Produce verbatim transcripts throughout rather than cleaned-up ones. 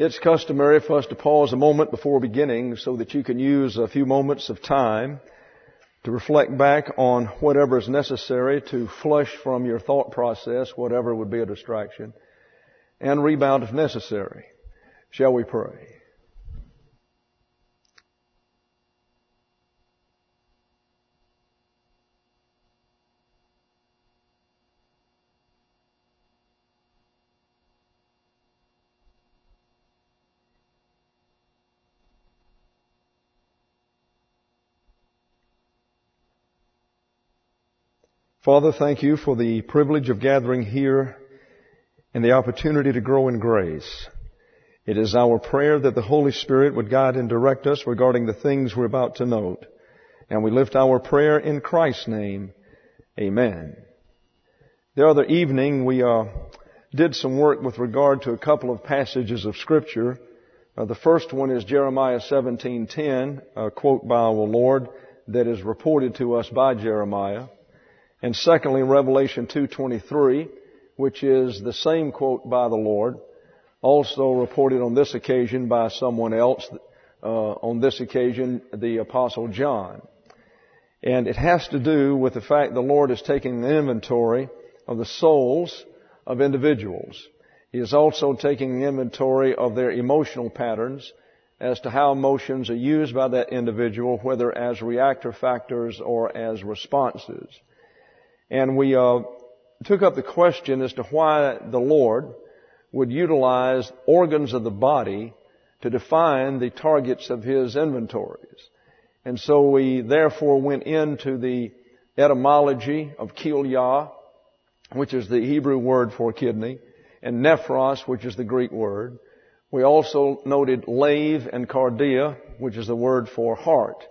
It's customary for us to pause a moment before beginning so that you can use a few moments of time to reflect back on whatever is necessary to flush from your thought process whatever would be a distraction and rebound if necessary. Shall we pray? Father, thank you for the privilege of gathering here and the opportunity to grow in grace. It is our prayer that the Holy Spirit would guide and direct us regarding the things we're about to note. And we lift our prayer in Christ's name. Amen. The other evening we uh, did some work with regard to a couple of passages of Scripture. Uh, the first one is Jeremiah seventeen ten, a quote by our Lord that is reported to us by Jeremiah. And secondly, Revelation two twenty-three, which is the same quote by the Lord, also reported on this occasion by someone else, uh, on this occasion, the Apostle John. And it has to do with the fact the Lord is taking an inventory of the souls of individuals. He is also taking an inventory of their emotional patterns as to how emotions are used by that individual, whether as reactor factors or as responses. And we uh, took up the question as to why the Lord would utilize organs of the body to define the targets of His inventories. And so we therefore went into the etymology of kilia, which is the Hebrew word for kidney, and nephros, which is the Greek word. We also noted lave and cardia, which is the word for heart.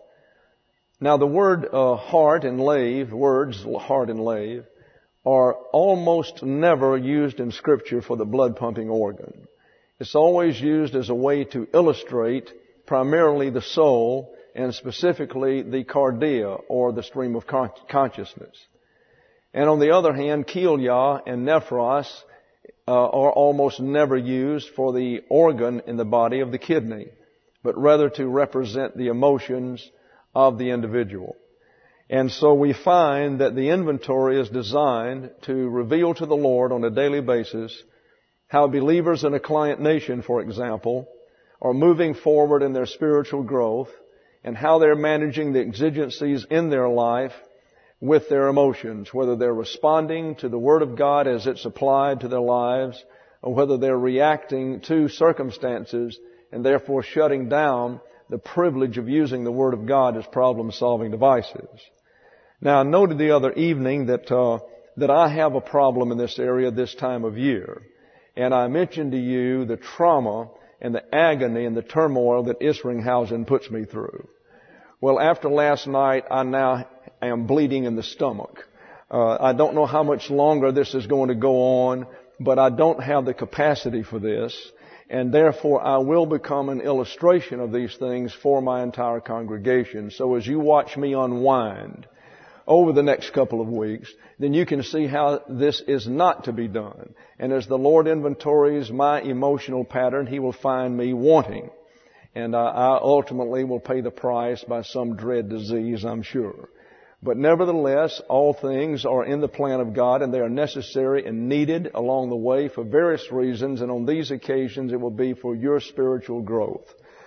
Now the word uh, heart and lave, words heart and lave, are almost never used in Scripture for the blood pumping organ. It's always used as a way to illustrate primarily the soul and specifically the cardia or the stream of con- consciousness. And on the other hand, kilia and nephros uh, are almost never used for the organ in the body of the kidney, but rather to represent the emotions of the individual. And so we find that the inventory is designed to reveal to the Lord on a daily basis how believers in a client nation, for example, are moving forward in their spiritual growth and how they're managing the exigencies in their life with their emotions, whether they're responding to the Word of God as it's applied to their lives or whether they're reacting to circumstances and therefore shutting down the privilege of using the Word of God as problem-solving devices. Now, I noted the other evening that uh, that I have a problem in this area this time of year. And I mentioned to you the trauma and the agony and the turmoil that Isringhausen puts me through. Well, after last night, I now am bleeding in the stomach. Uh, I don't know how much longer this is going to go on, but I don't have the capacity for this. And therefore, I will become an illustration of these things for my entire congregation. So as you watch me unwind over the next couple of weeks, then you can see how this is not to be done. And as the Lord inventories my emotional pattern, He will find me wanting. And I, I ultimately will pay the price by some dread disease, I'm sure. But nevertheless, all things are in the plan of God, and they are necessary and needed along the way for various reasons. And on these occasions, it will be for your spiritual growth.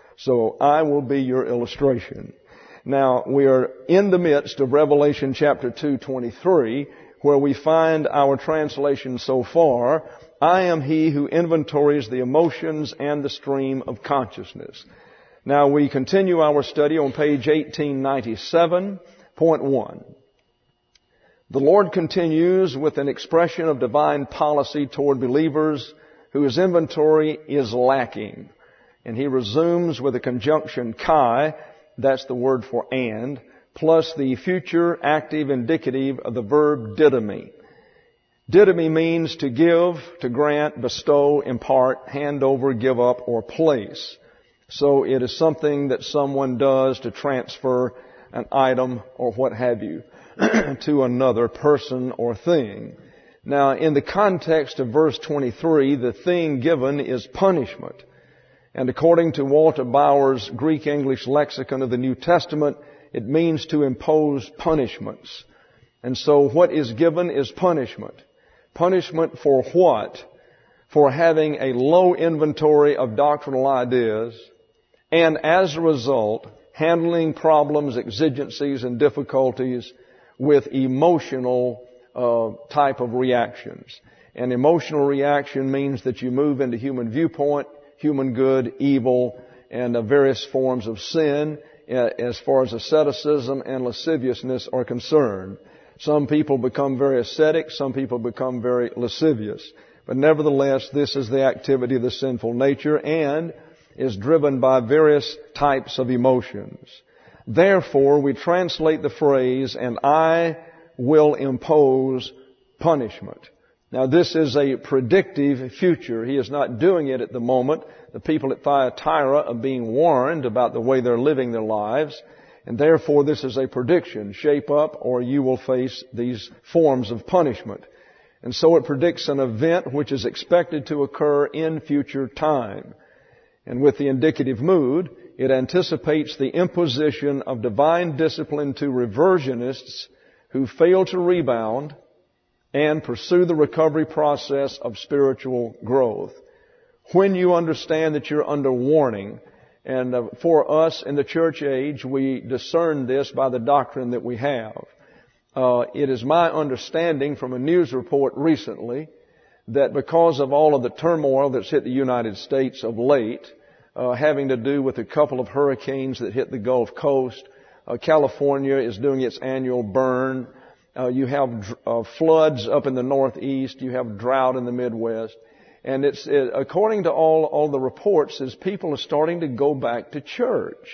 So I will be your illustration. Now, we are in the midst of Revelation chapter two twenty-three, where we find our translation so far, I am He who inventories the emotions and the stream of consciousness. Now, we continue our study on page eighteen ninety-seven. Point one. The Lord continues with an expression of divine policy toward believers whose inventory is lacking. And He resumes with the conjunction kai, that's the word for and, plus the future active indicative of the verb didomi. Didomi means to give, to grant, bestow, impart, hand over, give up, or place. So it is something that someone does to transfer an item or what have you to another person or thing. Now, in the context of verse twenty-three, the thing given is punishment. And according to Walter Bauer's Greek-English lexicon of the New Testament, it means to impose punishments. And so what is given is punishment. Punishment for what? For having a low inventory of doctrinal ideas, and as a result, handling problems, exigencies, and difficulties with emotional uh, type of reactions. An emotional reaction means that you move into human viewpoint, human good, evil, and uh, various forms of sin uh, as far as asceticism and lasciviousness are concerned. Some people become very ascetic, some people become very lascivious. But nevertheless, this is the activity of the sinful nature and is driven by various types of emotions. Therefore, we translate the phrase, and I will impose punishment. Now, this is a predictive future. He is not doing it at the moment. The people at Thyatira are being warned about the way they're living their lives, and therefore this is a prediction. Shape up or you will face these forms of punishment. And so it predicts an event which is expected to occur in future time. And with the indicative mood, it anticipates the imposition of divine discipline to reversionists who fail to rebound and pursue the recovery process of spiritual growth. When you understand that you're under warning, and uh, for us in the church age, we discern this by the doctrine that we have. Uh, it is my understanding from a news report recently that because of all of the turmoil that's hit the United States of late, uh, having to do with a couple of hurricanes that hit the Gulf Coast, uh, California is doing its annual burn. Uh, you have uh, floods up in the Northeast. You have drought in the Midwest. And it's, it, according to all, all the reports, is people are starting to go back to church.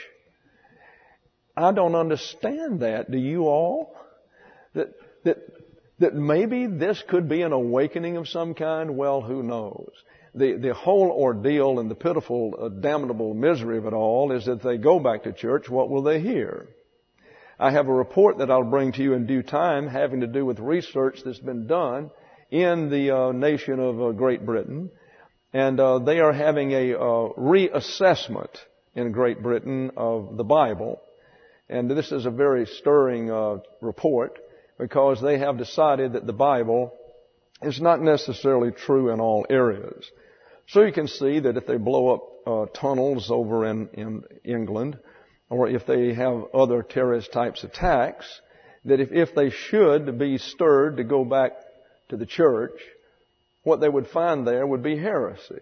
I don't understand that. Do you all? That, that, that maybe this could be an awakening of some kind? Well, who knows? The, the whole ordeal and the pitiful, uh, damnable misery of it all is that they go back to church, what will they hear? I have a report that I'll bring to you in due time having to do with research that's been done in the uh, nation of uh, Great Britain. And uh, they are having a uh, reassessment in Great Britain of the Bible. And this is a very stirring uh, report because they have decided that the Bible is not necessarily true in all areas. So you can see that if they blow up uh, tunnels over in, in England, or if they have other terrorist types attacks, that if, if they should be stirred to go back to the church, what they would find there would be heresy.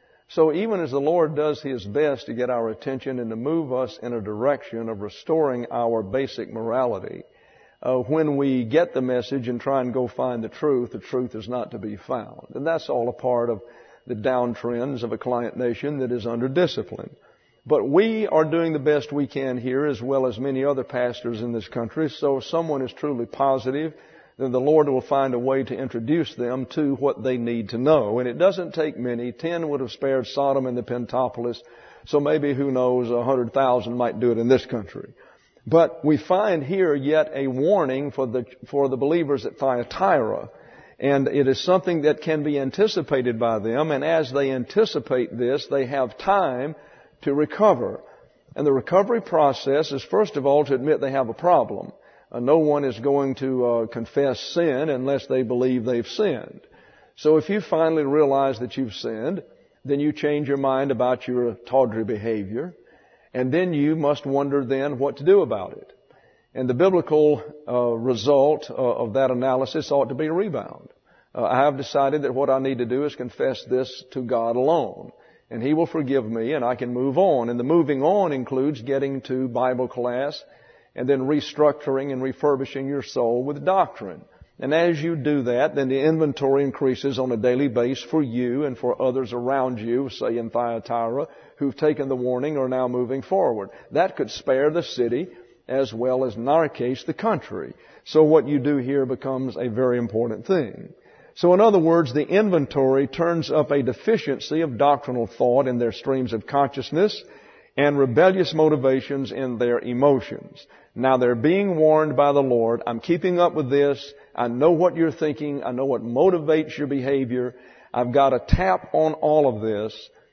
So even as the Lord does His best to get our attention and to move us in a direction of restoring our basic morality, uh, when we get the message and try and go find the truth, the truth is not to be found. And that's all a part of the downtrends of a client nation that is under discipline. But we are doing the best we can here, as well as many other pastors in this country. So if someone is truly positive, then the Lord will find a way to introduce them to what they need to know. And it doesn't take many. Ten would have spared Sodom and the Pentapolis. So maybe, who knows, a hundred thousand might do it in this country. But we find here yet a warning for the, for the believers at Thyatira. And it is something that can be anticipated by them. And as they anticipate this, they have time to recover. And the recovery process is, first of all, to admit they have a problem. Uh, no one is going to uh, confess sin unless they believe they've sinned. So if you finally realize that you've sinned, then you change your mind about your tawdry behavior, and then you must wonder then what to do about it. And the biblical uh, result uh, of that analysis ought to be a rebound. Uh, I have decided that what I need to do is confess this to God alone. And He will forgive me, and I can move on. And the moving on includes getting to Bible class and then restructuring and refurbishing your soul with doctrine. And as you do that, then the inventory increases on a daily basis for you and for others around you, say in Thyatira, who've taken the warning or are now moving forward. That could spare the city as well as, in our case, the country. So what you do here becomes a very important thing. So in other words, the inventory turns up a deficiency of doctrinal thought in their streams of consciousness and rebellious motivations in their emotions. Now they're being warned by the Lord. I'm keeping up with this. I know what you're thinking. I know what motivates your behavior. I've got a tap on all of this.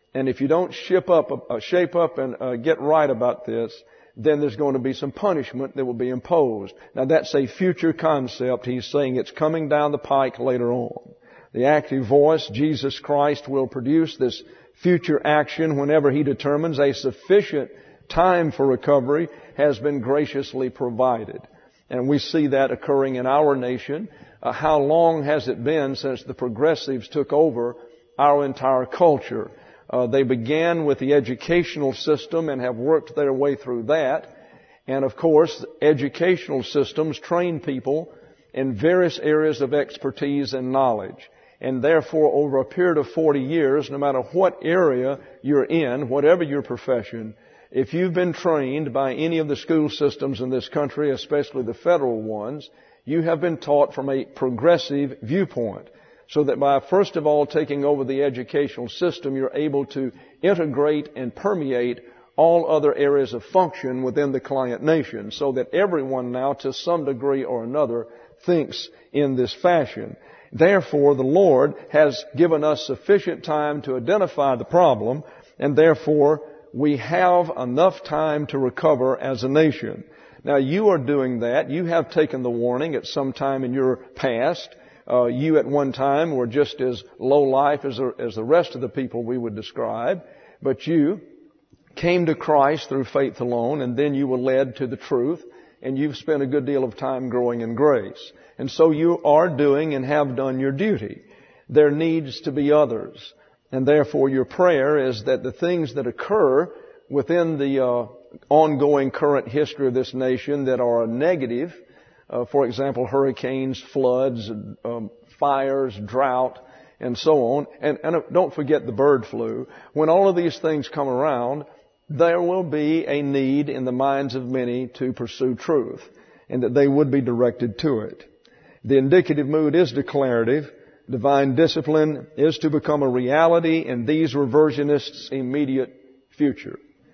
And if you don't ship up, uh, shape up and uh, get right about this, then there's going to be some punishment that will be imposed. Now that's a future concept. He's saying it's coming down the pike later on. The active voice, Jesus Christ, will produce this future action whenever He determines a sufficient time for recovery has been graciously provided. And we see that occurring in our nation. Uh, how long has it been since the progressives took over our entire culture? Uh, they began with the educational system and have worked their way through that. And of course, educational systems train people in various areas of expertise and knowledge. And therefore, over a period of forty years, no matter what area you're in, whatever your profession, if you've been trained by any of the school systems in this country, especially the federal ones, you have been taught from a progressive viewpoint. So that by first of all taking over the educational system, you're able to integrate and permeate all other areas of function within the client nation, so that everyone now, to some degree or another, thinks in this fashion. Therefore, the Lord has given us sufficient time to identify the problem, and therefore we have enough time to recover as a nation. Now, you are doing that. You have taken the warning at some time in your past. Uh, you at one time were just as low life as the, as the rest of the people we would describe, but you came to Christ through faith alone, and then you were led to the truth, and you've spent a good deal of time growing in grace. And so you are doing and have done your duty. There needs to be others. And therefore your prayer is that the things that occur within the uh, ongoing current history of this nation that are negative, uh, for example, hurricanes, floods, um, fires, drought, and so on. And, and don't forget the bird flu. When all of these things come around, there will be a need in the minds of many to pursue truth, and that they would be directed to it. The indicative mood is declarative. Divine discipline is to become a reality in these reversionists' immediate future.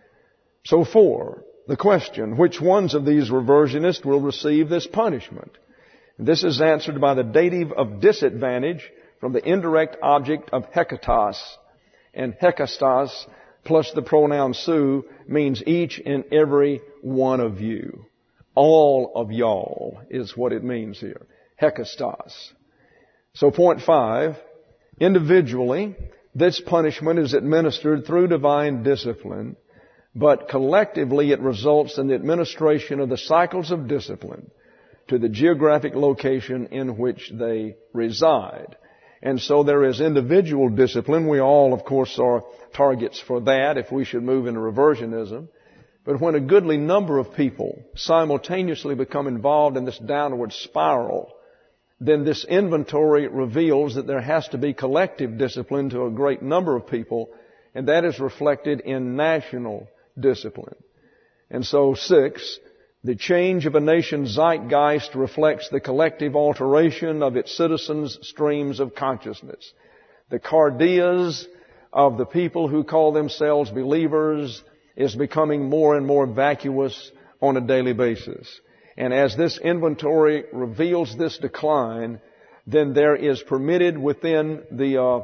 So four, the question, which ones of these reversionists will receive this punishment? This is answered by the dative of disadvantage from the indirect object of hekatos. And hekastos plus the pronoun su means each and every one of you. All of y'all is what it means here. Hekastos. So point five, individually, this punishment is administered through divine discipline, but collectively it results in the administration of the cycles of discipline to the geographic location in which they reside. And so there is individual discipline. We all, of course, are targets for that if we should move into reversionism. But when a goodly number of people simultaneously become involved in this downward spiral, then this inventory reveals that there has to be collective discipline to a great number of people, and that is reflected in national discipline. And so, six, the change of a nation's zeitgeist reflects the collective alteration of its citizens' streams of consciousness. The cardias of the people who call themselves believers is becoming more and more vacuous on a daily basis. And as this inventory reveals this decline, then there is permitted within the uh,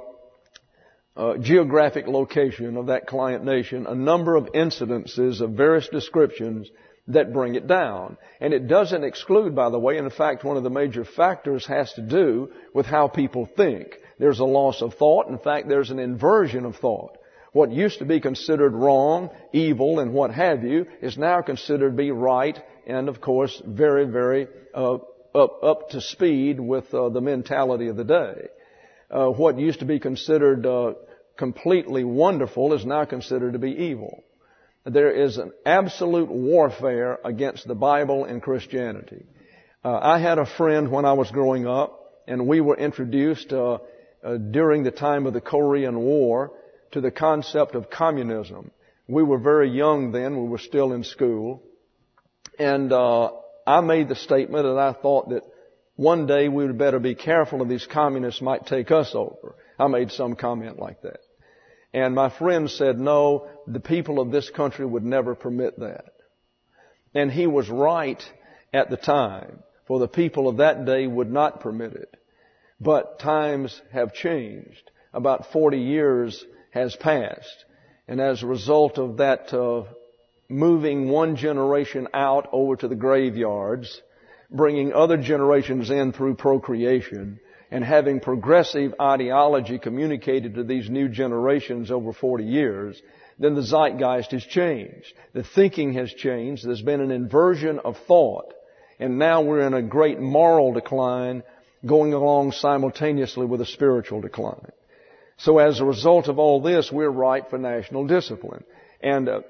uh, geographic location of that client nation a number of incidences of various descriptions that bring it down. And it doesn't exclude, by the way, and in fact one of the major factors has to do with how people think. There's a loss of thought. In fact, there's an inversion of thought. What used to be considered wrong, evil, and what have you is now considered to be right and, of course, very, very uh, up, up to speed with uh, the mentality of the day. Uh, what used to be considered uh, completely wonderful is now considered to be evil. There is an absolute warfare against the Bible and Christianity. Uh, I had a friend when I was growing up, and we were introduced uh, uh, during the time of the Korean War to the concept of communism. We were very young then. We were still in school. And uh, I made the statement that I thought that one day we would better be careful if these communists might take us over. I made some comment like that. And my friend said, no, the people of this country would never permit that. And he was right at the time, for the people of that day would not permit it. But times have changed. About forty years has passed. And as a result of that uh, moving one generation out over to the graveyards, bringing other generations in through procreation, and having progressive ideology communicated to these new generations over forty years, then the zeitgeist has changed. The thinking has changed. There's been an inversion of thought. And now we're in a great moral decline going along simultaneously with a spiritual decline. So as a result of all this, we're ripe for national discipline. And uh,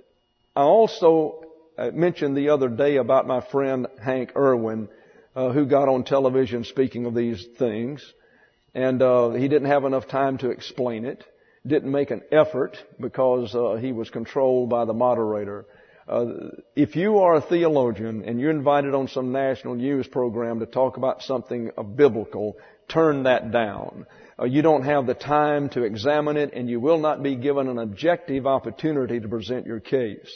I also mentioned the other day about my friend Hank Irwin, uh, who got on television speaking of these things. And uh, he didn't have enough time to explain it. Didn't make an effort because uh, he was controlled by the moderator. Uh, if you are a theologian and you're invited on some national news program to talk about something uh, biblical, turn that down. Uh, you don't have the time to examine it, and you will not be given an objective opportunity to present your case.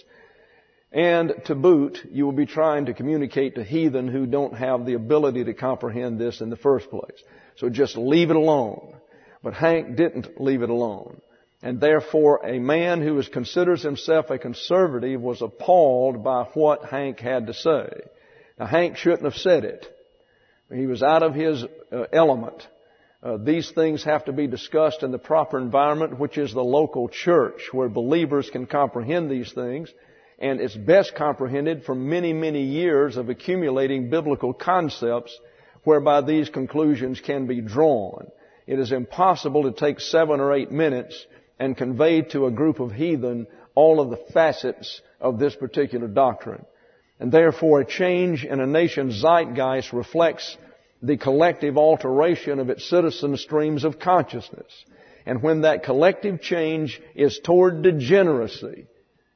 And to boot, you will be trying to communicate to heathen who don't have the ability to comprehend this in the first place. So just leave it alone. But Hank didn't leave it alone. And therefore, a man who considers himself a conservative was appalled by what Hank had to say. Now, Hank shouldn't have said it. He was out of his uh, element. Uh, these things have to be discussed in the proper environment, which is the local church, where believers can comprehend these things. And it's best comprehended from many, many years of accumulating biblical concepts whereby these conclusions can be drawn. It is impossible to take seven or eight minutes and convey to a group of heathen all of the facets of this particular doctrine. And therefore, a change in a nation's zeitgeist reflects the collective alteration of its citizen streams of consciousness. And when that collective change is toward degeneracy,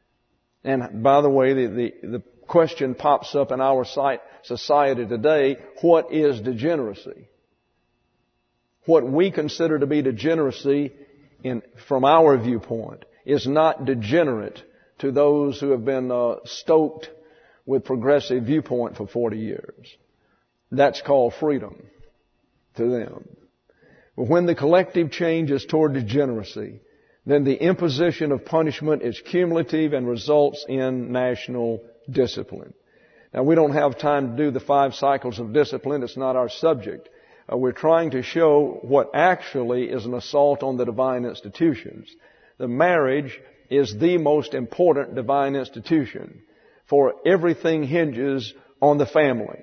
and by the way, the, the, the question pops up in our society today, what is degeneracy? What we consider to be degeneracy in, from our viewpoint is not degenerate to those who have been uh, stoked with progressive viewpoint for forty years. That's called freedom to them. But when the collective change is toward degeneracy, then the imposition of punishment is cumulative and results in national discipline. Now, we don't have time to do the five cycles of discipline. It's not our subject. Uh, we're trying to show what actually is an assault on the divine institutions. The marriage is the most important divine institution, for everything hinges on the family.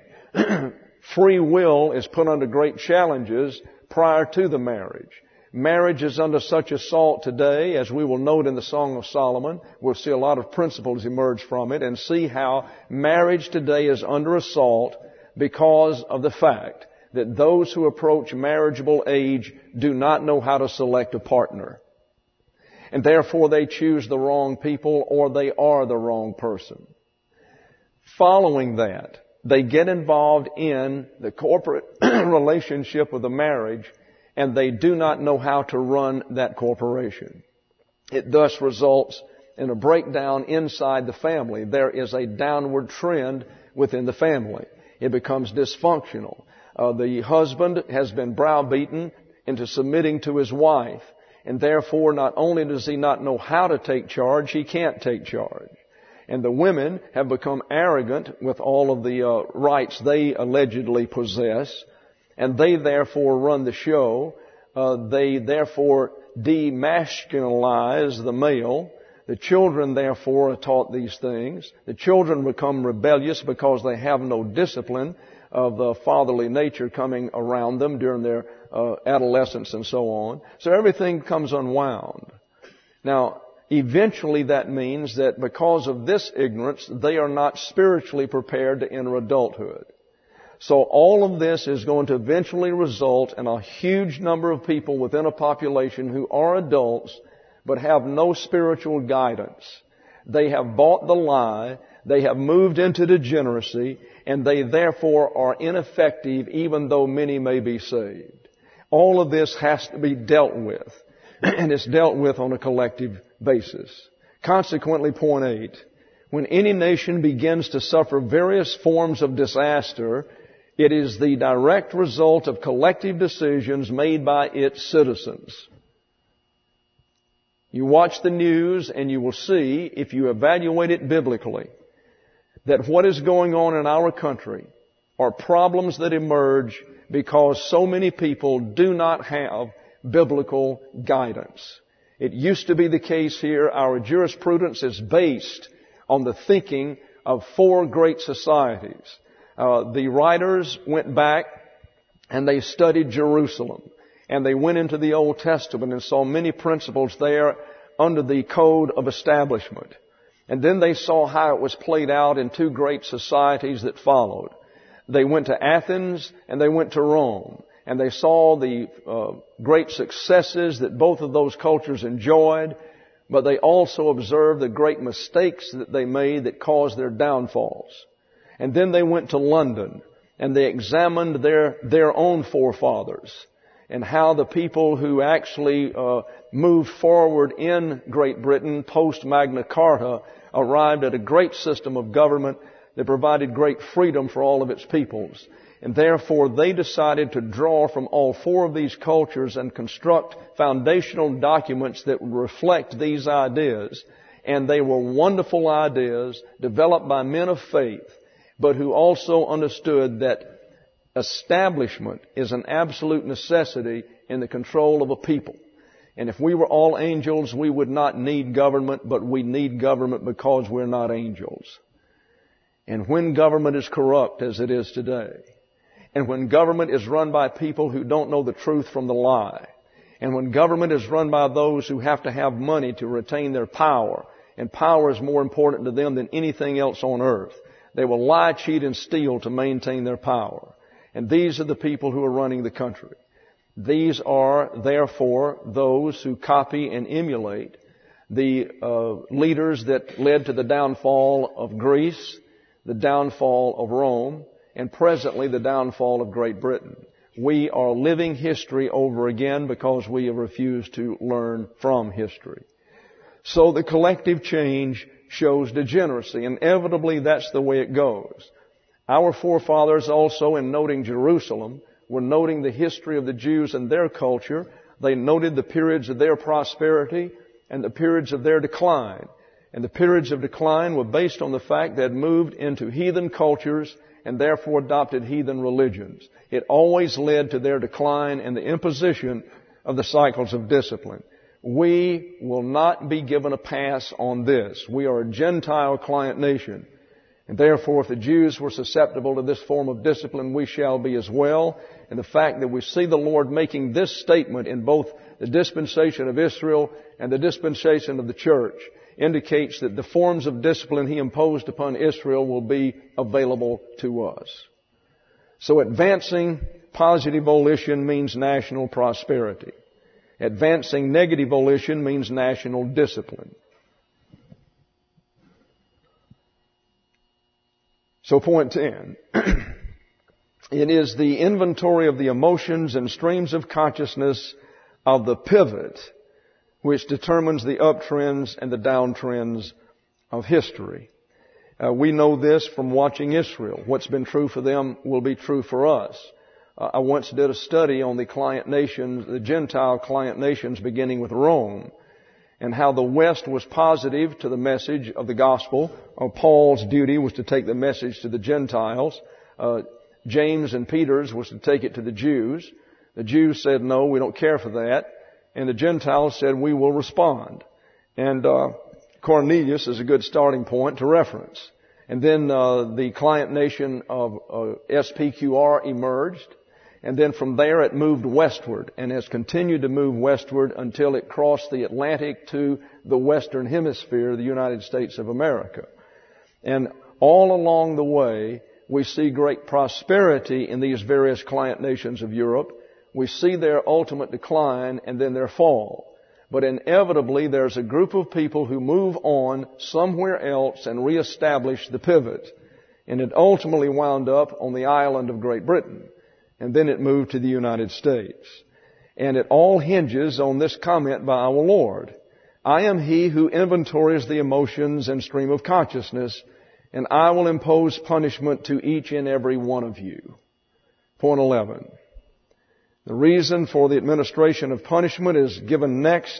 Free will is put under great challenges prior to the marriage. Marriage is under such assault today, as we will note in the Song of Solomon. We'll see a lot of principles emerge from it and see how marriage today is under assault because of the fact that those who approach marriageable age do not know how to select a partner. And therefore they choose the wrong people, or they are the wrong person. Following that, they get involved in the corporate relationship with the marriage, and they do not know how to run that corporation. It thus results in a breakdown inside the family. There is a downward trend within the family. It becomes dysfunctional. Uh, the husband has been browbeaten into submitting to his wife, and therefore not only does he not know how to take charge, he can't take charge. And the women have become arrogant with all of the uh, rights they allegedly possess, and they therefore run the show. Uh, they therefore demasculinize the male. The children therefore are taught these things. The children become rebellious because they have no discipline of the fatherly nature coming around them during their uh, adolescence and so on. So everything comes unwound. Now, eventually that means that because of this ignorance, they are not spiritually prepared to enter adulthood. So all of this is going to eventually result in a huge number of people within a population who are adults but have no spiritual guidance. They have bought the lie, they have moved into degeneracy, and they therefore are ineffective even though many may be saved. All of this has to be dealt with, and it's dealt with on a collective basis. Consequently, point eight, when any nation begins to suffer various forms of disaster, it is the direct result of collective decisions made by its citizens. You watch the news and you will see, if you evaluate it biblically, that what is going on in our country are problems that emerge because so many people do not have biblical guidance. It used to be the case here, our jurisprudence is based on the thinking of four great societies. Uh, the writers went back and they studied Jerusalem. And they went into the Old Testament and saw many principles there under the code of establishment. And then they saw how it was played out in two great societies that followed. They went to Athens and they went to Rome. And they saw the uh, great successes that both of those cultures enjoyed. But they also observed the great mistakes that they made that caused their downfalls. And then they went to London and they examined their, their own forefathers, and how the people who actually uh, moved forward in Great Britain post Magna Carta arrived at a great system of government that provided great freedom for all of its peoples. And therefore they decided to draw from all four of these cultures and construct foundational documents that would reflect these ideas. And they were wonderful ideas developed by men of faith, but who also understood that establishment is an absolute necessity in the control of a people. And if we were all angels, we would not need government, but we need government because we're not angels. And when government is corrupt, as it is today, and when government is run by people who don't know the truth from the lie, and when government is run by those who have to have money to retain their power, and power is more important to them than anything else on earth, they will lie, cheat, and steal to maintain their power. And these are the people who are running the country. These are, therefore, those who copy and emulate the uh, leaders that led to the downfall of Greece, the downfall of Rome, and presently the downfall of Great Britain. We are living history over again because we have refused to learn from history. So the collective change shows degeneracy. Inevitably, that's the way it goes. Our forefathers also, in noting Jerusalem, were noting the history of the Jews and their culture. They noted the periods of their prosperity and the periods of their decline. And the periods of decline were based on the fact they had moved into heathen cultures and therefore adopted heathen religions. It always led to their decline and the imposition of the cycles of discipline. We will not be given a pass on this. We are a Gentile client nation. And therefore, if the Jews were susceptible to this form of discipline, we shall be as well. And the fact that we see the Lord making this statement in both the dispensation of Israel and the dispensation of the church indicates that the forms of discipline He imposed upon Israel will be available to us. So advancing positive volition means national prosperity. Advancing negative volition means national discipline. So point ten. It is the inventory of the emotions and streams of consciousness of the pivot which determines the uptrends and the downtrends of history. Uh, we know this from watching Israel. What's been true for them will be true for us. Uh, I once did a study on the client nations, the Gentile client nations beginning with Rome, and how the West was positive to the message of the gospel. Uh, Paul's duty was to take the message to the Gentiles. Uh, James and Peter's was to take it to the Jews. The Jews said, no, we don't care for that. And the Gentiles said, we will respond. And uh, Cornelius is a good starting point to reference. And then uh, the client nation of uh, S P Q R emerged. And then from there it moved westward and has continued to move westward until it crossed the Atlantic to the Western Hemisphere, the United States of America. And all along the way, we see great prosperity in these various client nations of Europe. We see their ultimate decline and then their fall. But inevitably, there's a group of people who move on somewhere else and reestablish the pivot. And it ultimately wound up on the island of Great Britain. And then it moved to the United States. And it all hinges on this comment by our Lord. I am He who inventories the emotions and stream of consciousness, and I will impose punishment to each and every one of you. Point eleven. The reason for the administration of punishment is given next,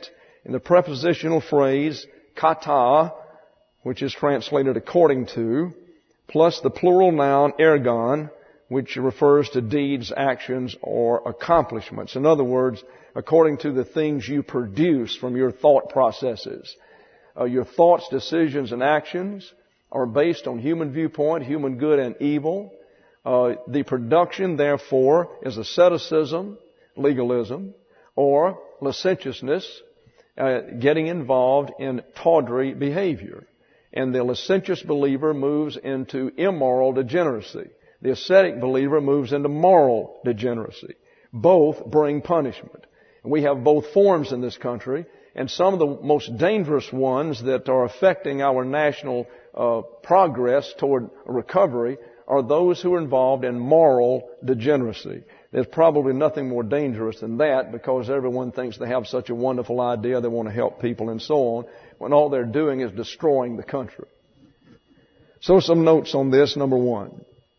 in the prepositional phrase kata, which is translated according to, plus the plural noun ergon, which refers to deeds, actions, or accomplishments. In other words, according to the things you produce from your thought processes. Uh, your thoughts, decisions, and actions are based on human viewpoint, human good and evil. Uh, the production, therefore, is asceticism, legalism, or licentiousness, uh, getting involved in tawdry behavior. And the licentious believer moves into immoral degeneracy. The ascetic believer moves into moral degeneracy. Both bring punishment. And we have both forms in this country, and some of the most dangerous ones that are affecting our national uh, progress toward recovery are those who are involved in moral degeneracy. There's probably nothing more dangerous than that, because everyone thinks they have such a wonderful idea, they want to help people and so on, when all they're doing is destroying the country. So some notes on this. Number one,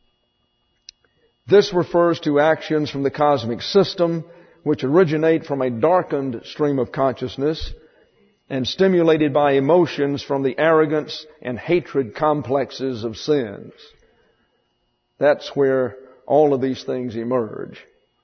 this refers to actions from the cosmic system which originate from a darkened stream of consciousness and stimulated by emotions from the arrogance and hatred complexes of sins. That's where all of these things emerge.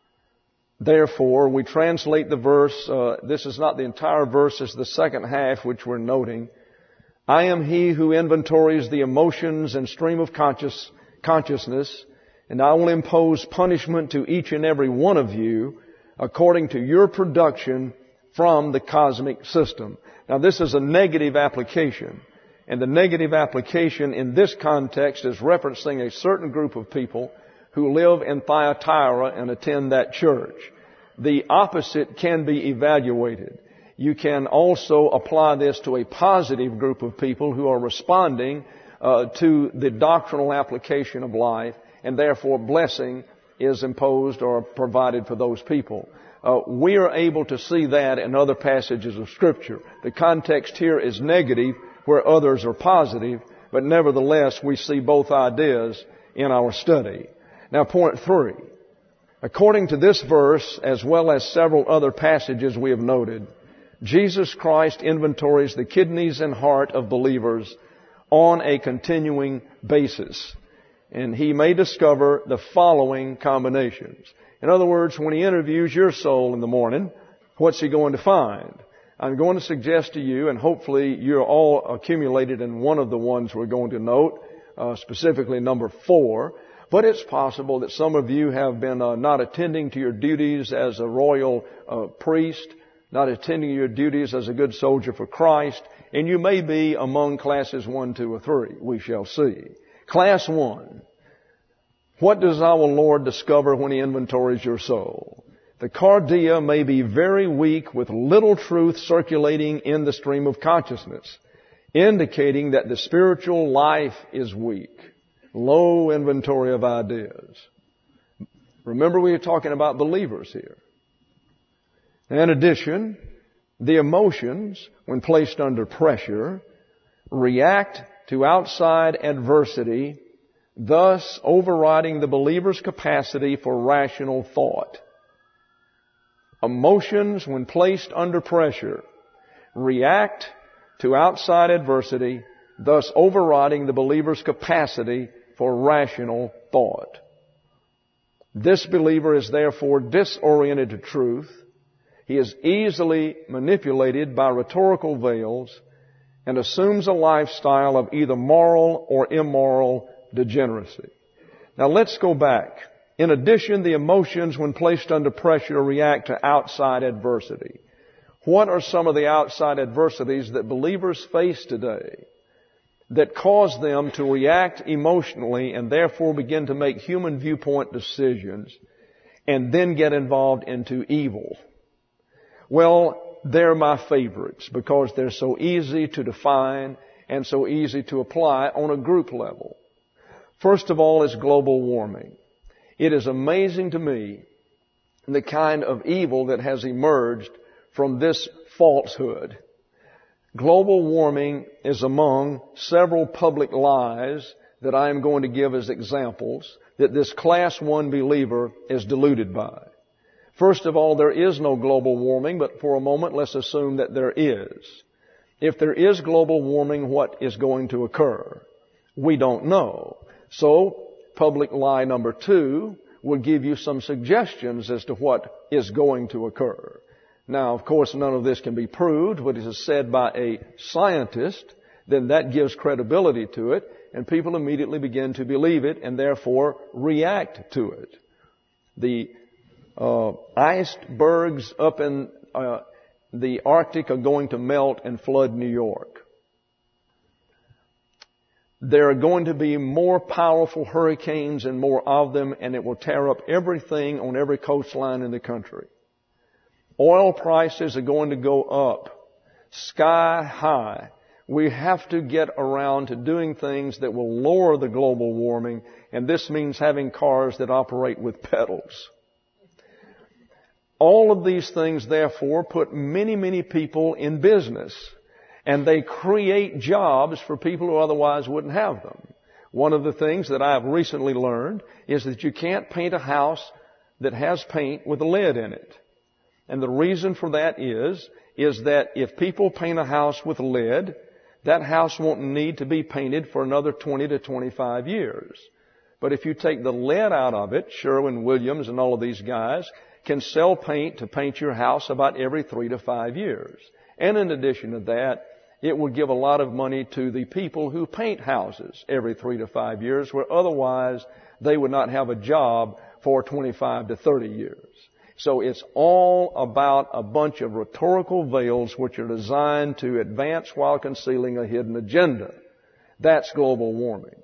Therefore, we translate the verse, uh, this is not the entire verse, it's the second half which we're noting. I am he who inventories the emotions and stream of conscious, consciousness, and I will impose punishment to each and every one of you according to your production from the cosmic system. Now, this is a negative application. And the negative application in this context is referencing a certain group of people who live in Thyatira and attend that church. The opposite can be evaluated. You can also apply this to a positive group of people who are responding uh, to the doctrinal application of life, and therefore blessing is imposed or provided for those people. Uh, we are able to see that in other passages of Scripture. The context here is negative, where others are positive, but nevertheless we see both ideas in our study. Now, point three. According to this verse, as well as several other passages we have noted, Jesus Christ inventories the kidneys and heart of believers on a continuing basis. And He may discover the following combinations. In other words, when He interviews your soul in the morning, what's He going to find? I'm going to suggest to you, and hopefully you're all accumulated in one of the ones we're going to note, uh, specifically number four. But it's possible that some of you have been uh, not attending to your duties as a royal uh, priest, not attending your duties as a good soldier for Christ, and you may be among classes one, two, or three. We shall see. Class one. What does our Lord discover when He inventories your soul? The cardia may be very weak with little truth circulating in the stream of consciousness, indicating that the spiritual life is weak. Low inventory of ideas. Remember, we are talking about believers here. In addition, the emotions, when placed under pressure, react to outside adversity, thus overriding the believer's capacity for rational thought. Emotions, when placed under pressure, react to outside adversity, thus overriding the believer's capacity for rational thought. This believer is therefore disoriented to truth. He is easily manipulated by rhetorical veils and assumes a lifestyle of either moral or immoral degeneracy. Now let's go back. In addition, the emotions, when placed under pressure, react to outside adversity. What are some of the outside adversities that believers face today that cause them to react emotionally and therefore begin to make human viewpoint decisions and then get involved into evil? Well, they're my favorites because they're so easy to define and so easy to apply on a group level. First of all is global warming. It is amazing to me the kind of evil that has emerged from this falsehood. Global warming is among several public lies that I am going to give as examples that this class one believer is deluded by. First of all, there is no global warming, but for a moment, let's assume that there is. If there is global warming, what is going to occur? We don't know. So, public lie number two will give you some suggestions as to what is going to occur. Now, of course, none of this can be proved, but it is said by a scientist, then that gives credibility to it, and people immediately begin to believe it and therefore react to it. The uh, icebergs up in uh, the Arctic are going to melt and flood New York. There are going to be more powerful hurricanes and more of them, and it will tear up everything on every coastline in the country. Oil prices are going to go up sky high. We have to get around to doing things that will lower the global warming, and this means having cars that operate with pedals. All of these things, therefore, put many, many people in business, and they create jobs for people who otherwise wouldn't have them. One of the things that I have recently learned is that you can't paint a house that has paint with lead in it. And the reason for that is, is that if people paint a house with lead, that house won't need to be painted for another twenty to twenty-five years. But if you take the lead out of it, Sherwin-Williams and all of these guys can sell paint to paint your house about every three to five years. And in addition to that, it will give a lot of money to the people who paint houses every three to five years, where otherwise they would not have a job for twenty-five to thirty years. So it's all about a bunch of rhetorical veils which are designed to advance while concealing a hidden agenda. That's global warming.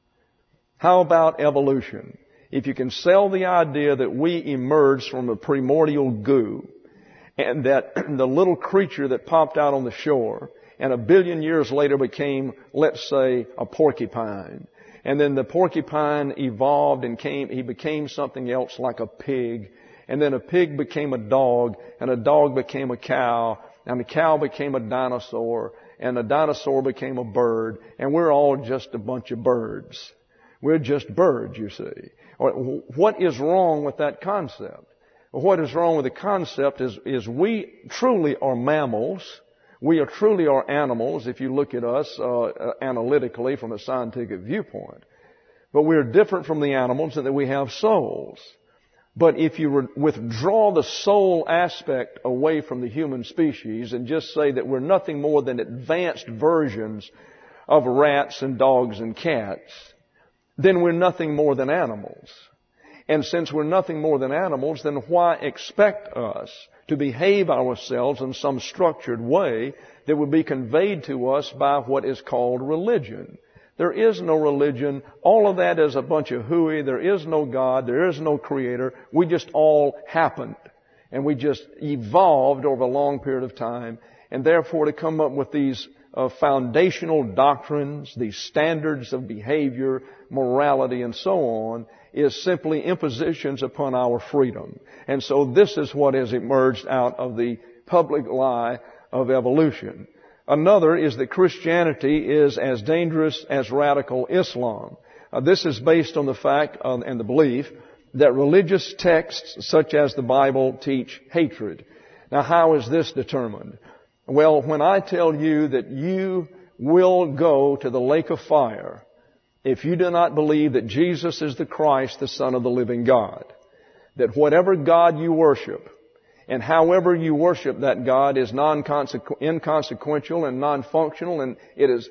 How about evolution? If you can sell the idea that we emerged from a primordial goo, and that the little creature that popped out on the shore and a billion years later became, let's say, a porcupine, and then the porcupine evolved and came, he became something else like a pig, and then a pig became a dog, and a dog became a cow, and the cow became a dinosaur, and a dinosaur became a bird, and we're all just a bunch of birds. We're just birds, you see. What is wrong with that concept? What is wrong with the concept is, is we truly are mammals. We are truly are animals, if you look at us uh, analytically from a scientific viewpoint. But we're different from the animals in that we have souls. But if you re- withdraw the soul aspect away from the human species and just say that we're nothing more than advanced versions of rats and dogs and cats, then we're nothing more than animals. And since we're nothing more than animals, then why expect us to behave ourselves in some structured way that would be conveyed to us by what is called religion? There is no religion. All of that is a bunch of hooey. There is no God. There is no creator. We just all happened. And we just evolved over a long period of time. And therefore to come up with these uh, foundational doctrines, these standards of behavior, morality, and so on, is simply impositions upon our freedom. And so this is what has emerged out of the public lie of evolution. Another is that Christianity is as dangerous as radical Islam. Uh, this is based on the fact uh, and the belief that religious texts such as the Bible teach hatred. Now, how is this determined? Well, when I tell you that you will go to the lake of fire if you do not believe that Jesus is the Christ, the Son of the living God, that whatever God you worship, and however you worship that God is non-consequential, inconsequential and non-functional, and it is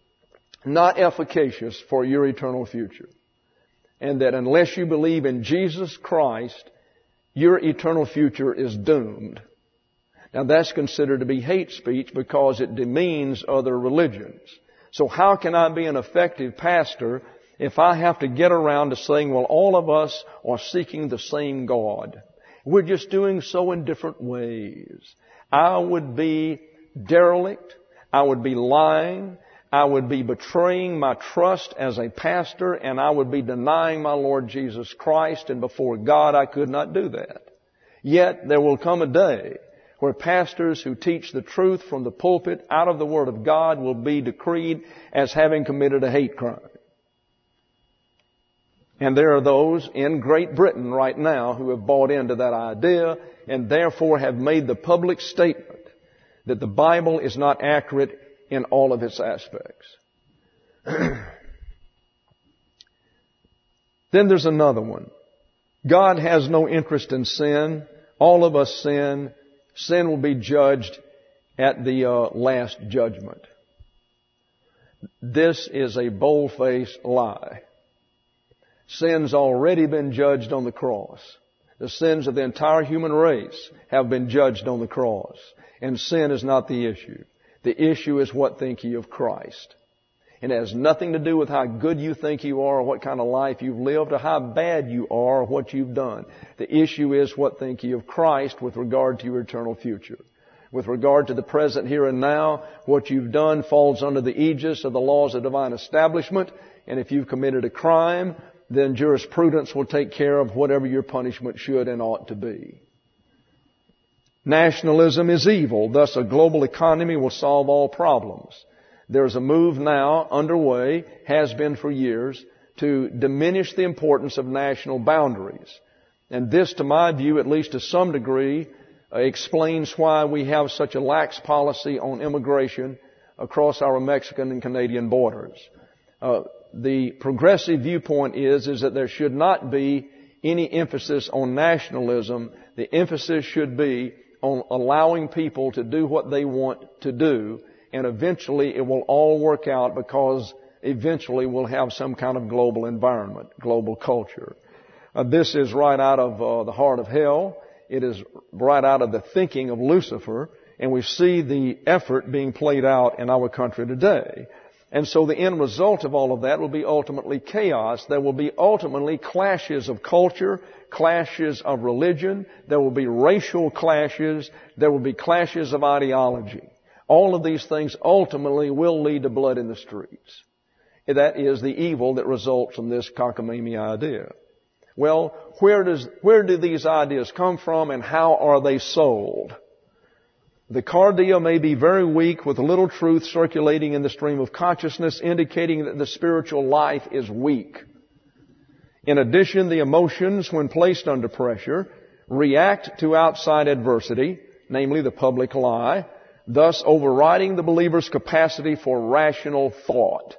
not efficacious for your eternal future. And that unless you believe in Jesus Christ, your eternal future is doomed. Now that's considered to be hate speech because it demeans other religions. So how can I be an effective pastor if I have to get around to saying, well, all of us are seeking the same God? We're just doing so in different ways. I would be derelict. I would be lying. I would be betraying my trust as a pastor, and I would be denying my Lord Jesus Christ, and before God I could not do that. Yet there will come a day where pastors who teach the truth from the pulpit out of the Word of God will be decreed as having committed a hate crime. And there are those in Great Britain right now who have bought into that idea and therefore have made the public statement that the Bible is not accurate in all of its aspects. Then there's another one. God has no interest in sin. All of us sin. Sin will be judged at the uh, last judgment. This is a bold-faced lie. Sin's already been judged on the cross. The sins of the entire human race have been judged on the cross. And sin is not the issue. The issue is what think ye of Christ. It has nothing to do with how good you think you are or what kind of life you've lived or how bad you are or what you've done. The issue is what think ye of Christ with regard to your eternal future. With regard to the present here and now, what you've done falls under the aegis of the laws of divine establishment. And if you've committed a crime, then jurisprudence will take care of whatever your punishment should and ought to be. Nationalism is evil. Thus, a global economy will solve all problems. There's a move now underway, has been for years, to diminish the importance of national boundaries. And this, to my view, at least to some degree, uh, explains why we have such a lax policy on immigration across our Mexican and Canadian borders. Uh, the progressive viewpoint is, is that there should not be any emphasis on nationalism. The emphasis should be on allowing people to do what they want to do. And eventually it will all work out because eventually we'll have some kind of global environment, global culture. Uh, this is right out of uh, the heart of hell. It is right out of the thinking of Lucifer. And we see the effort being played out in our country today. And so the end result of all of that will be ultimately chaos. There will be ultimately clashes of culture, clashes of religion. There will be racial clashes. There will be clashes of ideology. All of these things ultimately will lead to blood in the streets. That is the evil that results from this cockamamie idea. Well, where does, where do these ideas come from and how are they sold? The cardia may be very weak with little truth circulating in the stream of consciousness, indicating that the spiritual life is weak. In addition, the emotions, when placed under pressure, react to outside adversity, namely the public lie, thus overriding the believer's capacity for rational thought.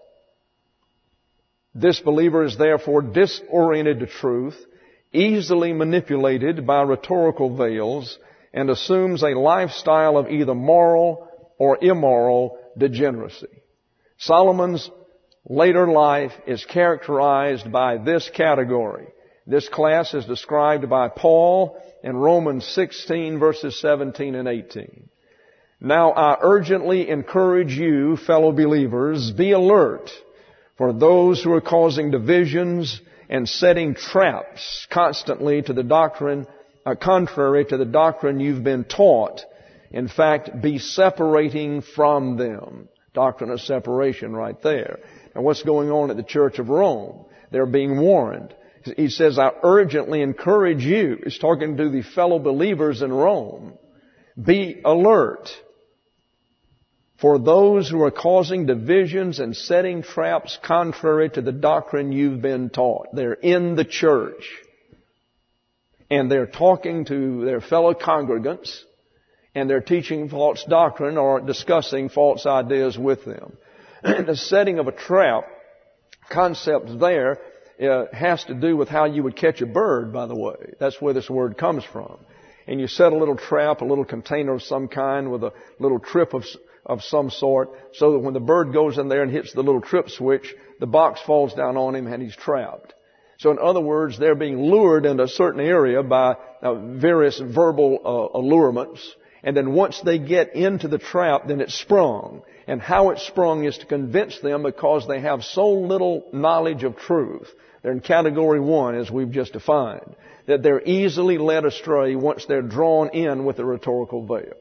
This believer is therefore disoriented to truth, easily manipulated by rhetorical veils, and assumes a lifestyle of either moral or immoral degeneracy. Solomon's later life is characterized by this category. This class is described by Paul in Romans sixteen, verses seventeen and eighteen. Now I urgently encourage you, fellow believers, be alert for those who are causing divisions and setting traps constantly to the doctrine, uh, contrary to the doctrine you've been taught. In fact, be separating from them. Doctrine of separation right there. And what's going on at the Church of Rome? They're being warned. He says, I urgently encourage you. He's talking to the fellow believers in Rome. Be alert for those who are causing divisions and setting traps contrary to the doctrine you've been taught. They're in the church. And they're talking to their fellow congregants. And they're teaching false doctrine or discussing false ideas with them. The setting of a trap concept there uh, has to do with how you would catch a bird, by the way. That's where this word comes from. And you set a little trap, a little container of some kind with a little trip of of some sort, so that when the bird goes in there and hits the little trip switch, the box falls down on him and he's trapped. So in other words, they're being lured into a certain area by uh, various verbal uh, allurements. And then once they get into the trap, then it's sprung. And how it's sprung is to convince them because they have so little knowledge of truth. They're in category one, as we've just defined, that they're easily led astray once they're drawn in with the rhetorical veil.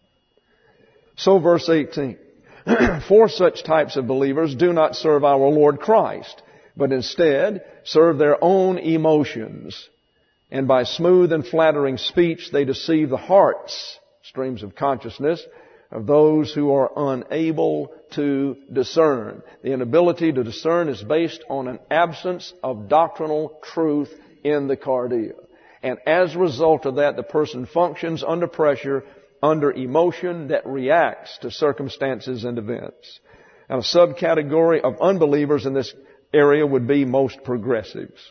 So verse eighteen, for such types of believers do not serve our Lord Christ, but instead serve their own emotions. And by smooth and flattering speech they deceive the hearts, streams of consciousness, of those who are unable to discern. The inability to discern is based on an absence of doctrinal truth in the cardia. And as a result of that, the person functions under pressure, under emotion that reacts to circumstances and events. And a subcategory of unbelievers in this area would be most progressives.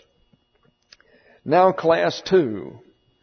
Now, class two.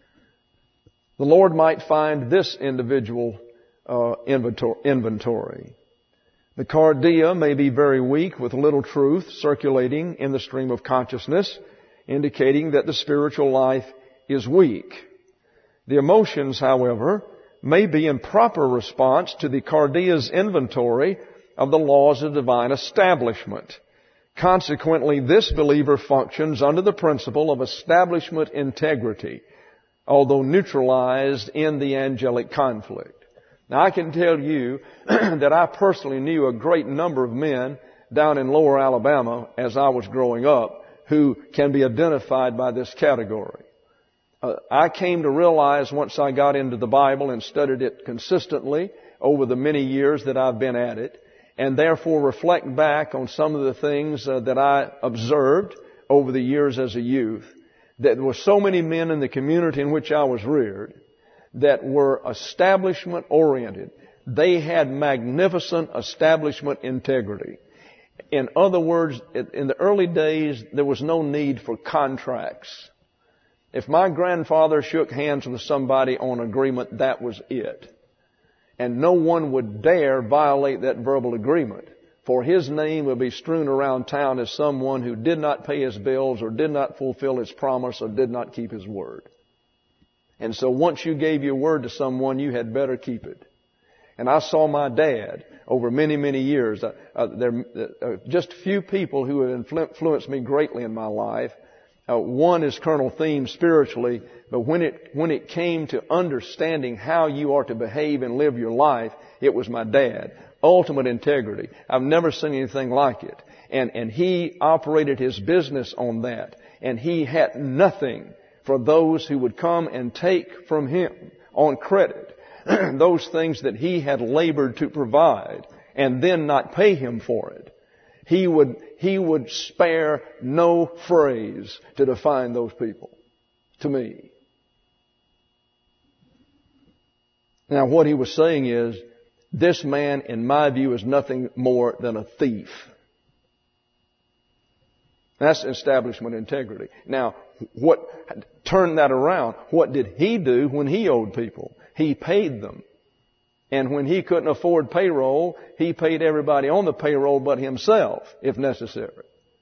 The Lord might find this individual uh, inventory. The cardia may be very weak with little truth circulating in the stream of consciousness, indicating that the spiritual life is weak. The emotions, however, may be in proper response to the cardia's inventory of the laws of divine establishment. Consequently, this believer functions under the principle of establishment integrity, although neutralized in the angelic conflict. Now, I can tell you that I personally knew a great number of men down in Lower Alabama as I was growing up who can be identified by this category. Uh, I came to realize once I got into the Bible and studied it consistently over the many years that I've been at it, and therefore reflect back on some of the things uh, that I observed over the years as a youth, that there were so many men in the community in which I was reared that were establishment oriented. They had magnificent establishment integrity. In other words, in the early days, there was no need for contracts. If my grandfather shook hands with somebody on agreement, that was it. And no one would dare violate that verbal agreement, for his name would be strewn around town as someone who did not pay his bills or did not fulfill his promise or did not keep his word. And so once you gave your word to someone, you had better keep it. And I saw my dad over many, many years. Uh, uh, there are just a few people who have influenced me greatly in my life. Uh, one is Colonel Thiem spiritually, but when it when it came to understanding how you are to behave and live your life, it was my dad. Ultimate integrity. I've never seen anything like it. And and he operated his business on that. And he had nothing for those who would come and take from him on credit those things that he had labored to provide and then not pay him for it. He would, he would spare no phrase to define those people to me. Now, what he was saying is, this man, in my view, is nothing more than a thief. That's establishment integrity. Now, what turned that around? What did he do when he owed people? He paid them. And when he couldn't afford payroll, he paid everybody on the payroll but himself, if necessary.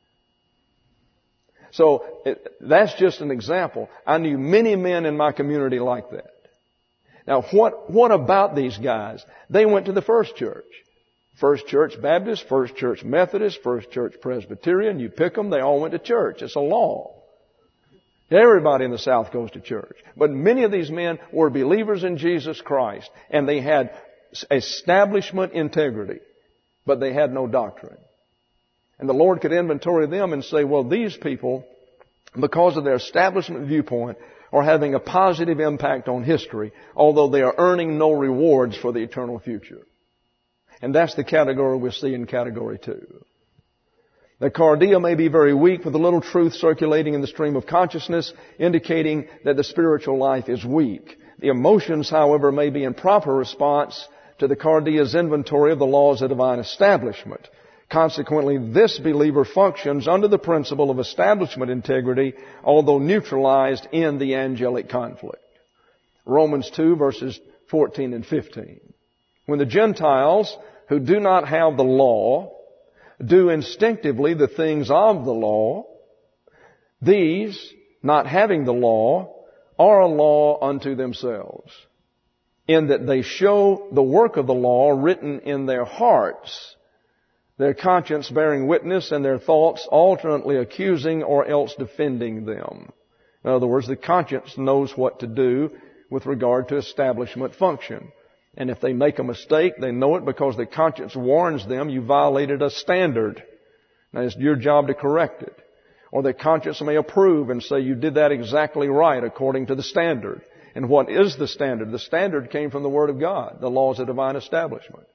So it, that's just an example. I knew many men in my community like that. Now, what what about these guys? They went to the First Church. First Church Baptist, First Church Methodist, First Church Presbyterian. You pick them, they all went to church. It's a law. Everybody in the South goes to church. But many of these men were believers in Jesus Christ, and they had establishment integrity, but they had no doctrine. And the Lord could inventory them and say, well, these people, because of their establishment viewpoint, are having a positive impact on history, although they are earning no rewards for the eternal future. And that's the category we see in category two. The cardia may be very weak with a little truth circulating in the stream of consciousness, indicating that the spiritual life is weak. The emotions, however, may be in proper response to the cardia's inventory of the laws of divine establishment. Consequently, this believer functions under the principle of establishment integrity, although neutralized in the angelic conflict. Romans two, verses fourteen and fifteen. When the Gentiles, who do not have the law, do instinctively the things of the law, these, not having the law, are a law unto themselves, in that they show the work of the law written in their hearts, their conscience bearing witness, and their thoughts alternately accusing or else defending them. In other words, the conscience knows what to do with regard to establishment function. And if they make a mistake, they know it because the conscience warns them you violated a standard. Now, it's your job to correct it. Or the conscience may approve and say you did that exactly right according to the standard. And what is the standard? The standard came from the Word of God, the laws of divine establishment.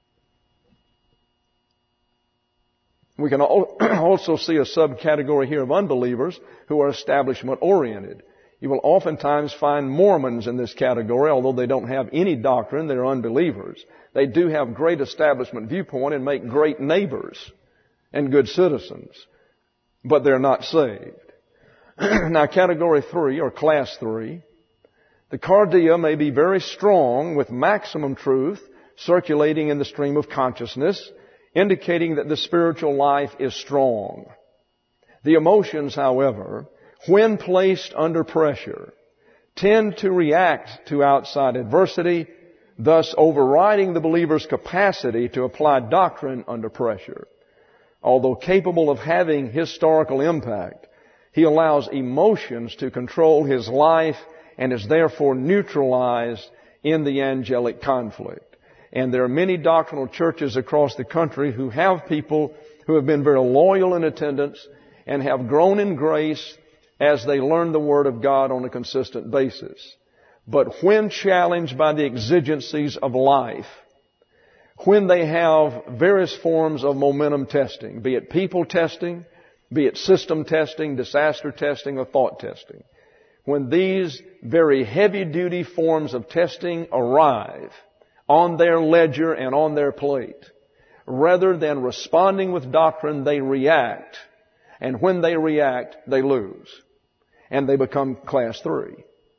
We can also see a subcategory here of unbelievers who are establishment-oriented. You will oftentimes find Mormons in this category, although they don't have any doctrine, they're unbelievers. They do have great establishment viewpoint and make great neighbors and good citizens, but they're not saved. Now, category three, or class three, the cardia may be very strong with maximum truth circulating in the stream of consciousness, indicating that the spiritual life is strong. The emotions, however, when placed under pressure, tend to react to outside adversity, thus overriding the believer's capacity to apply doctrine under pressure. Although capable of having historical impact, he allows emotions to control his life and is therefore neutralized in the angelic conflict. And there are many doctrinal churches across the country who have people who have been very loyal in attendance and have grown in grace as they learn the Word of God on a consistent basis. But when challenged by the exigencies of life, when they have various forms of momentum testing, be it people testing, be it system testing, disaster testing, or thought testing, when these very heavy-duty forms of testing arrive on their ledger and on their plate, rather than responding with doctrine, they react. And when they react, they lose. And they become class three.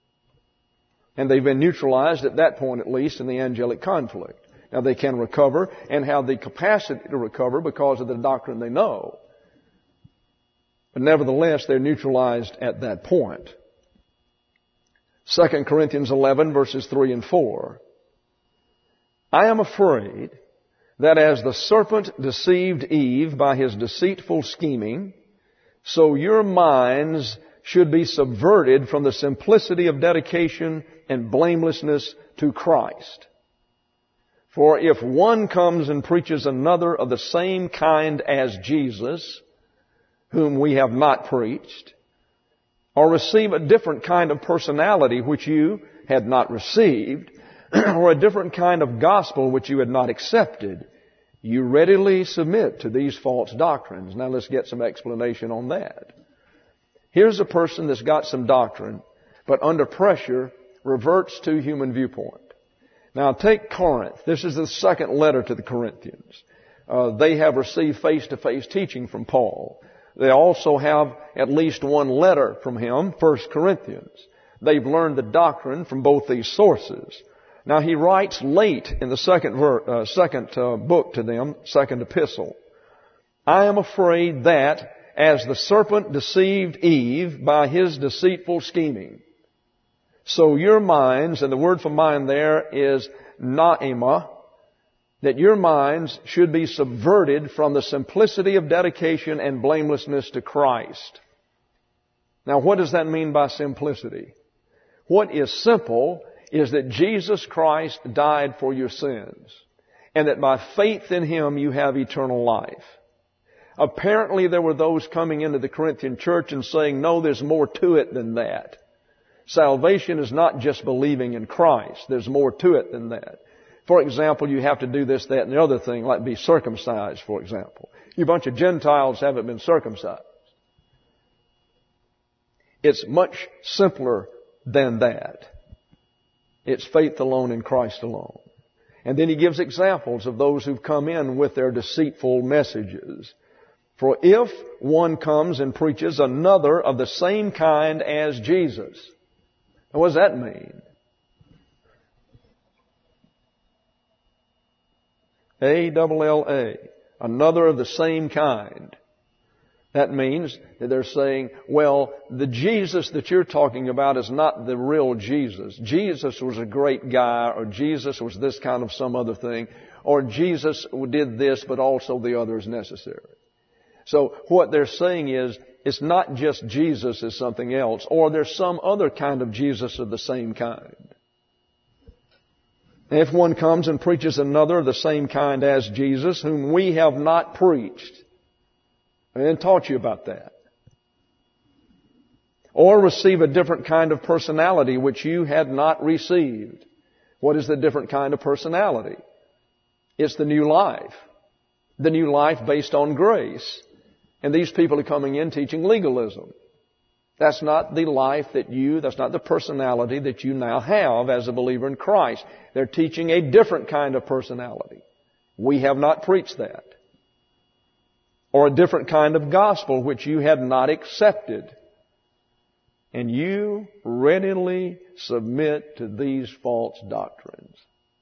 And they've been neutralized at that point, at least, in the angelic conflict. Now, they can recover and have the capacity to recover because of the doctrine they know. But nevertheless, they're neutralized at that point. Second Corinthians eleven, verses three and four. I am afraid that as the serpent deceived Eve by his deceitful scheming, so your minds should be subverted from the simplicity of dedication and blamelessness to Christ. For if one comes and preaches another of the same kind as Jesus, whom we have not preached, or receive a different kind of personality which you had not received, or a different kind of gospel which you had not accepted, you readily submit to these false doctrines. Now let's get some explanation on that. Here's a person that's got some doctrine, but under pressure reverts to human viewpoint. Now take Corinth. This is the second letter to the Corinthians. Uh, they have received face-to-face teaching from Paul. They also have at least one letter from him, First Corinthians. They've learned the doctrine from both these sources. Now he writes late in the second ver- uh, second uh, book to them, second epistle. I am afraid that as the serpent deceived Eve by his deceitful scheming, so your minds, and the word for mind there is naima, that your minds should be subverted from the simplicity of dedication and blamelessness to Christ. Now, what does that mean by simplicity? What is simple is that Jesus Christ died for your sins, and that by faith in Him you have eternal life. Apparently there were those coming into the Corinthian church and saying, no, there's more to it than that. Salvation is not just believing in Christ. There's more to it than that. For example, you have to do this, that, and the other thing, like be circumcised, for example. You bunch of Gentiles haven't been circumcised. It's much simpler than that. It's faith alone in Christ alone. And then he gives examples of those who've come in with their deceitful messages. For if one comes and preaches another of the same kind as Jesus. Now, what does that mean? A double L A. Another of the same kind. That means that they're saying, well, the Jesus that you're talking about is not the real Jesus. Jesus was a great guy, or Jesus was this kind of some other thing, or Jesus did this, but also the other is necessary. So what they're saying is, it's not just Jesus is something else, or there's some other kind of Jesus of the same kind. And if one comes and preaches another of the same kind as Jesus, whom we have not preached, I didn't taught you about that. Or receive a different kind of personality which you had not received. What is the different kind of personality? It's the new life. The new life based on grace. And these people are coming in teaching legalism. That's not the life that you, that's not the personality that you now have as a believer in Christ. They're teaching a different kind of personality. We have not preached that. Or a different kind of gospel which you had not accepted. And you readily submit to these false doctrines.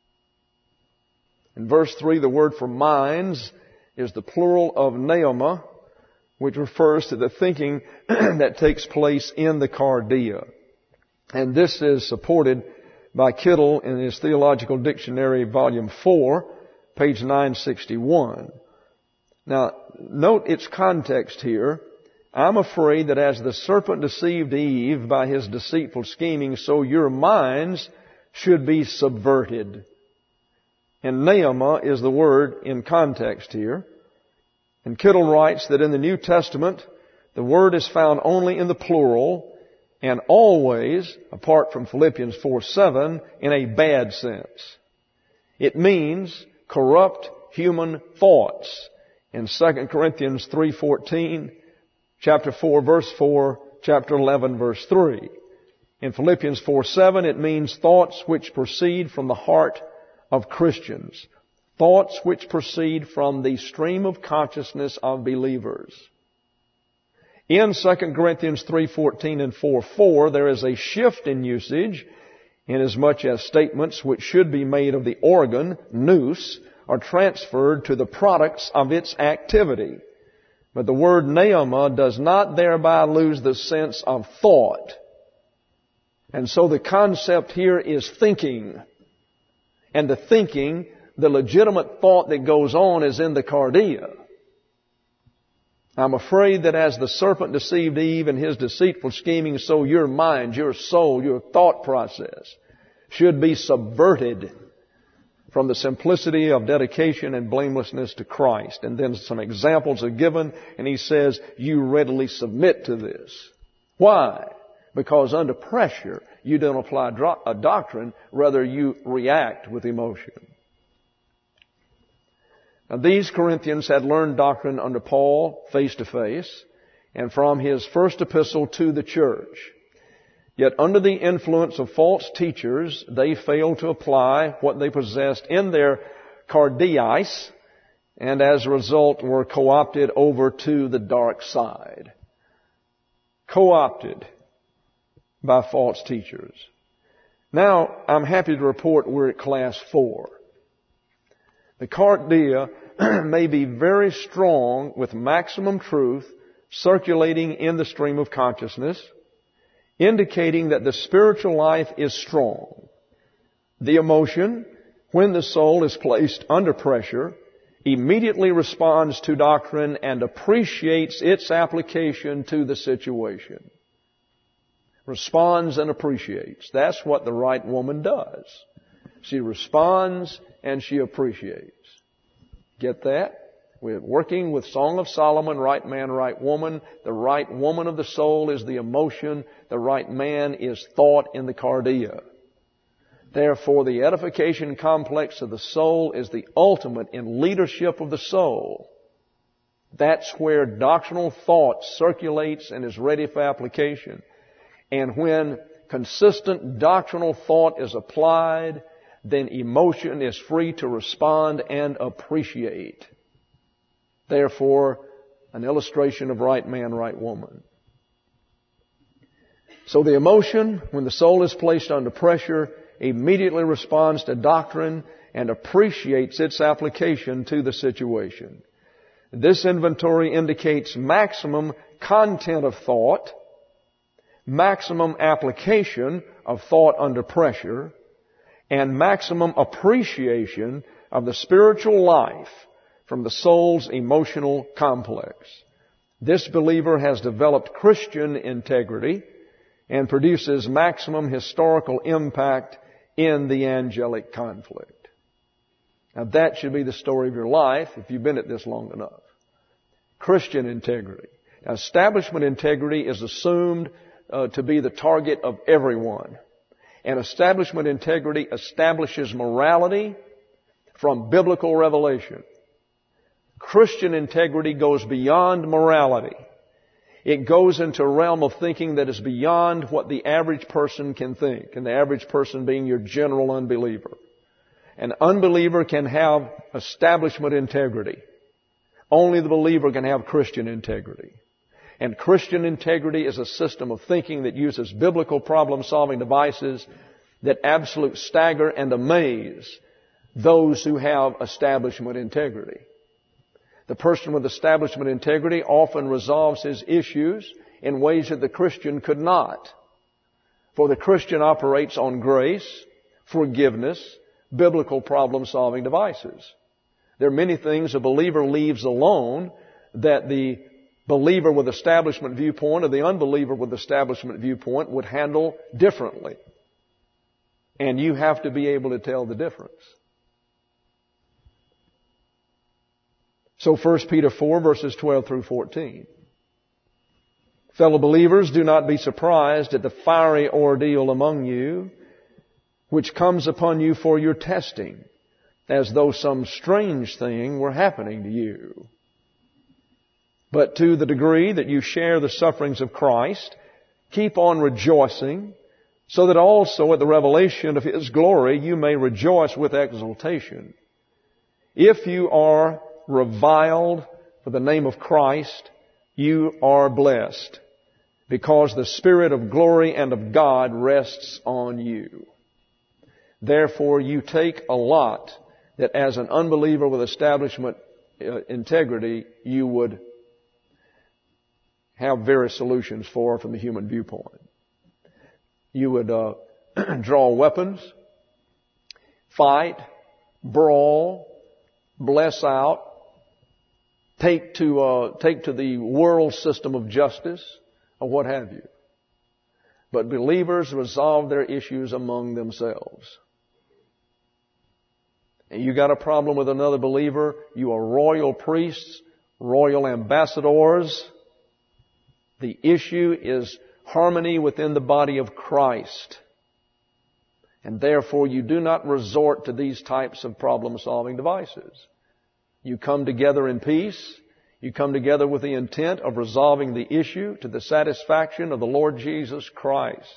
In verse three, the word for minds is the plural of pneuma, which refers to the thinking that takes place in the cardia. And this is supported by Kittle in his Theological Dictionary, Volume four, page nine sixty-one. Now, note its context here. I'm afraid that as the serpent deceived Eve by his deceitful scheming, so your minds should be subverted. And pneuma is the word in context here. And Kittle writes that in the New Testament, the word is found only in the plural and always, apart from Philippians four seven, in a bad sense. It means corrupt human thoughts. In Second Corinthians three fourteen, chapter four verse four, chapter eleven verse three. In Philippians four seven, it means thoughts which proceed from the heart of Christians. Thoughts which proceed from the stream of consciousness of believers. In Second Corinthians three fourteen and four four, there is a shift in usage, inasmuch as statements which should be made of the organ, nous, are transferred to the products of its activity. But the word pneuma does not thereby lose the sense of thought. And so the concept here is thinking. And the thinking, the legitimate thought that goes on is in the cardia. I'm afraid that as the serpent deceived Eve in his deceitful scheming, so your mind, your soul, your thought process should be subverted from the simplicity of dedication and blamelessness to Christ. And then some examples are given, and he says, you readily submit to this. Why? Because under pressure, you don't apply a doctrine, rather you react with emotion. Now, these Corinthians had learned doctrine under Paul face to face and from his first epistle to the church. Yet under the influence of false teachers, they failed to apply what they possessed in their cardiais, and as a result were co-opted over to the dark side. Co-opted by false teachers. Now, I'm happy to report we're at class four. The cardia may be very strong with maximum truth circulating in the stream of consciousness, indicating that the spiritual life is strong. The emotion, when the soul is placed under pressure, immediately responds to doctrine and appreciates its application to the situation. Responds and appreciates. That's what the right woman does. She responds and she appreciates. Get that? We're working with Song of Solomon, right man, right woman. The right woman of the soul is the emotion. The right man is thought in the cardia. Therefore, the edification complex of the soul is the ultimate in leadership of the soul. That's where doctrinal thought circulates and is ready for application. And when consistent doctrinal thought is applied, then emotion is free to respond and appreciate. Therefore, an illustration of right man, right woman. So the emotion, when the soul is placed under pressure, immediately responds to doctrine and appreciates its application to the situation. This inventory indicates maximum content of thought, maximum application of thought under pressure, and maximum appreciation of the spiritual life from the soul's emotional complex. This believer has developed Christian integrity and produces maximum historical impact in the angelic conflict. Now that should be the story of your life if you've been at this long enough. Christian integrity. Now, establishment integrity is assumed uh, to be the target of everyone. And establishment integrity establishes morality from biblical revelation. Christian integrity goes beyond morality. It goes into a realm of thinking that is beyond what the average person can think, and the average person being your general unbeliever. An unbeliever can have establishment integrity. Only the believer can have Christian integrity. And Christian integrity is a system of thinking that uses biblical problem-solving devices that absolutely stagger and amaze those who have establishment integrity. The person with establishment integrity often resolves his issues in ways that the Christian could not. For the Christian operates on grace, forgiveness, biblical problem-solving devices. There are many things a believer leaves alone that the believer with establishment viewpoint or the unbeliever with establishment viewpoint would handle differently. And you have to be able to tell the difference. So First Peter four, verses twelve through fourteen. Fellow believers, do not be surprised at the fiery ordeal among you, which comes upon you for your testing, as though some strange thing were happening to you. But to the degree that you share the sufferings of Christ, keep on rejoicing, so that also at the revelation of His glory you may rejoice with exultation. If you are reviled for the name of Christ, you are blessed, because the Spirit of glory and of God rests on you. Therefore, you take a lot that as an unbeliever with establishment uh, integrity, you would have various solutions for from the human viewpoint. You would uh, draw weapons, fight, brawl, bless out, take to uh, take to the world system of justice, or what have you. But believers resolve their issues among themselves. And you got a problem with another believer, you are royal priests, royal ambassadors. The issue is harmony within the body of Christ. And therefore you do not resort to these types of problem-solving devices. You come together in peace. You come together with the intent of resolving the issue to the satisfaction of the Lord Jesus Christ.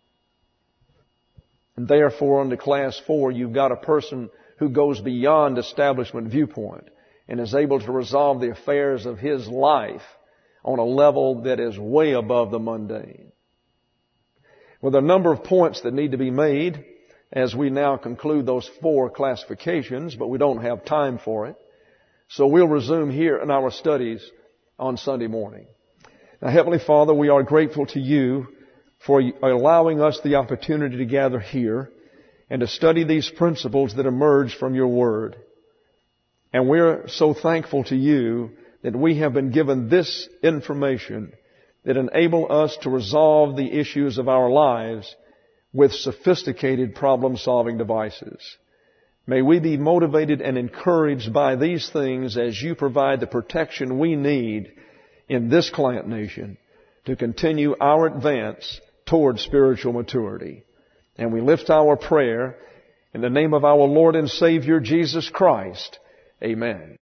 And therefore, under class four, you've got a person who goes beyond establishment viewpoint and is able to resolve the affairs of his life on a level that is way above the mundane. Well, there are a number of points that need to be made as we now conclude those four classifications, but we don't have time for it. So we'll resume here in our studies on Sunday morning. Now, Heavenly Father, we are grateful to You for allowing us the opportunity to gather here and to study these principles that emerge from Your Word. And we're so thankful to You that we have been given this information that enable us to resolve the issues of our lives with sophisticated problem-solving devices. May we be motivated and encouraged by these things as You provide the protection we need in this client nation to continue our advance toward spiritual maturity. And we lift our prayer in the name of our Lord and Savior Jesus Christ. Amen.